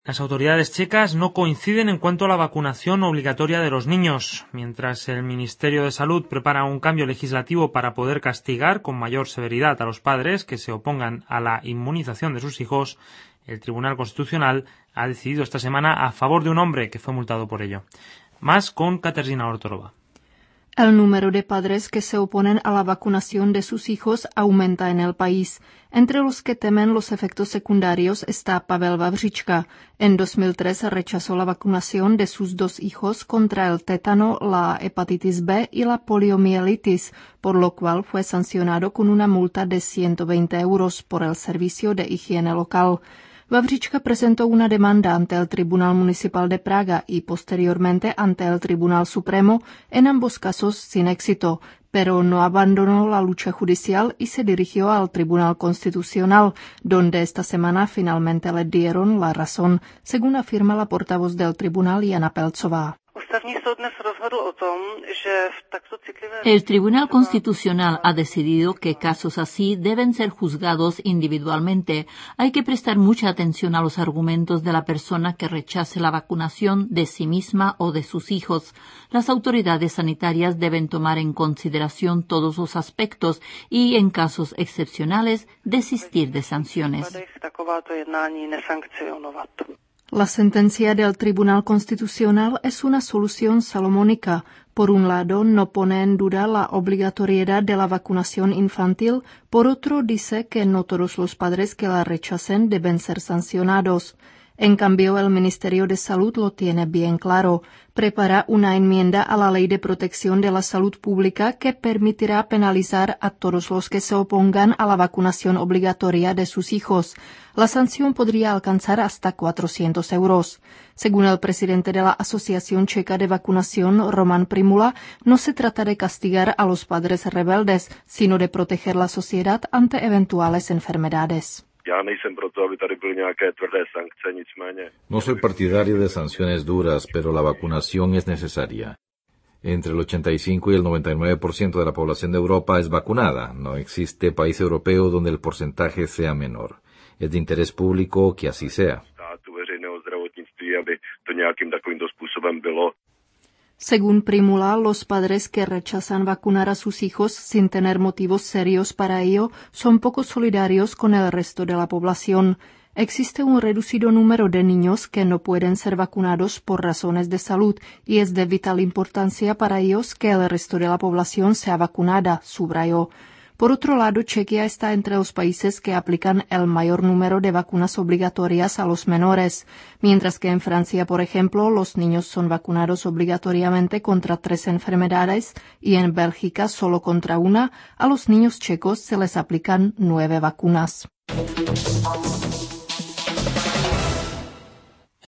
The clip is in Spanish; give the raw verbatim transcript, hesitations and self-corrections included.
Las autoridades checas no coinciden en cuanto a la vacunación obligatoria de los niños. Mientras el Ministerio de Salud prepara un cambio legislativo para poder castigar con mayor severidad a los padres que se opongan a la inmunización de sus hijos, el Tribunal Constitucional ha decidido esta semana a favor de un hombre que fue multado por ello. Más con Kateřina Ortorova. El número de padres que se oponen a la vacunación de sus hijos aumenta en el país. Entre los que temen los efectos secundarios está Pavel Vavřička. En dos mil tres rechazó la vacunación de sus dos hijos contra el tétano, la hepatitis B y la poliomielitis, por lo cual fue sancionado con una multa de ciento veinte euros por el Servicio de Higiene Local. Vavřička presentó una demanda ante el Tribunal Municipal de Praga y posteriormente ante el Tribunal Supremo, en ambos casos sin éxito, pero no abandonó la lucha judicial y se dirigió al Tribunal Constitucional, donde esta semana finalmente le dieron la razón, según afirma la portavoz del tribunal Jana Pelcová. El Tribunal Constitucional ha decidido que casos así deben ser juzgados individualmente. Hay que prestar mucha atención a los argumentos de la persona que rechace la vacunación de sí misma o de sus hijos. Las autoridades sanitarias deben tomar en consideración todos los aspectos y, en casos excepcionales, desistir de sanciones. La sentencia del Tribunal Constitucional es una solución salomónica. Por un lado, no pone en duda la obligatoriedad de la vacunación infantil, por otro, dice que no todos los padres que la rechacen deben ser sancionados. En cambio, el Ministerio de Salud lo tiene bien claro. Prepara una enmienda a la Ley de Protección de la Salud Pública que permitirá penalizar a todos los que se opongan a la vacunación obligatoria de sus hijos. La sanción podría alcanzar hasta cuatrocientos euros. Según el presidente de la Asociación Checa de Vacunación, Roman Primula, no se trata de castigar a los padres rebeldes, sino de proteger la sociedad ante eventuales enfermedades. No soy partidario de sanciones duras, pero la vacunación es necesaria. Entre el ochenta y cinco y el noventa y nueve por ciento de la población de Europa es vacunada. No existe país europeo donde el porcentaje sea menor. Es de interés público que así sea. Según Primula, los padres que rechazan vacunar a sus hijos sin tener motivos serios para ello son poco solidarios con el resto de la población. Existe un reducido número de niños que no pueden ser vacunados por razones de salud y es de vital importancia para ellos que el resto de la población sea vacunada, subrayó. Por otro lado, Chequia está entre los países que aplican el mayor número de vacunas obligatorias a los menores, mientras que en Francia, por ejemplo, los niños son vacunados obligatoriamente contra tres enfermedades y en Bélgica solo contra una. A los niños checos se les aplican nueve vacunas.